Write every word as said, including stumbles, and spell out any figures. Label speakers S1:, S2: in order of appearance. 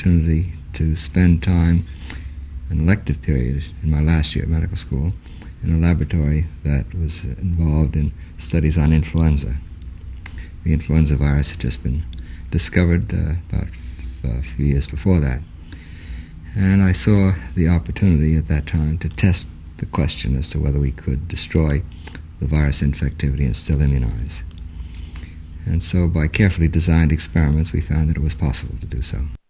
S1: opportunity to spend time, an elective period in my last year at medical school, in a laboratory that was involved in studies on influenza. The influenza virus had just been discovered uh, about a few years before that. And I saw the opportunity at that time to test the question as to whether we could destroy the virus infectivity and still immunize. And so by carefully designed experiments, we found that it was possible to do so.